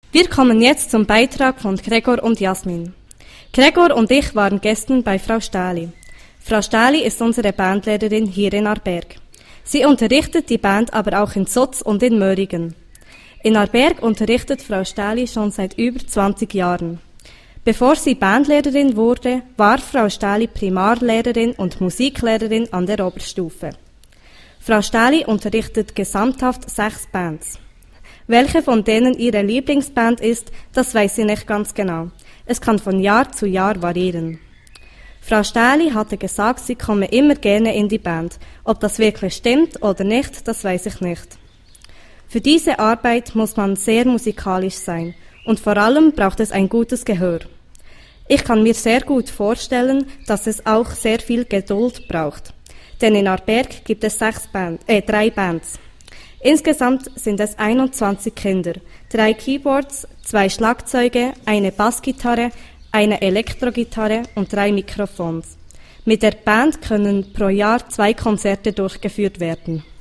Wir kommen jetzt zum Beitrag von Gregor und Jasmin. Gregor und ich waren gestern bei Frau Stähli. Frau Stähli ist unsere Bandlehrerin hier in Aarberg. Sie unterrichtet die Band aber auch in Zotz und in Möringen. In Aarberg unterrichtet Frau Stähli schon seit über 20 Jahren. Bevor sie Bandlehrerin wurde, war Frau Stähli Primarlehrerin und Musiklehrerin an der Oberstufe. Frau Stähli unterrichtet gesamthaft 6 Bands. Welche von denen ihre Lieblingsband ist, das weiß sie nicht ganz genau. Es kann von Jahr zu Jahr variieren. Frau Stähli hatte gesagt, sie komme immer gerne in die Band. Ob das wirklich stimmt oder nicht, das weiß ich nicht. Für diese Arbeit muss man sehr musikalisch sein und vor allem braucht es ein gutes Gehör. Ich kann mir sehr gut vorstellen, dass es auch sehr viel Geduld braucht. Denn in Aarberg gibt es 3 Bands. Insgesamt sind es 21 Kinder, 3 Keyboards, 2 Schlagzeuge, eine Bassgitarre, eine Elektrogitarre und 3 Mikrofons. Mit der Band können pro Jahr 2 Konzerte durchgeführt werden.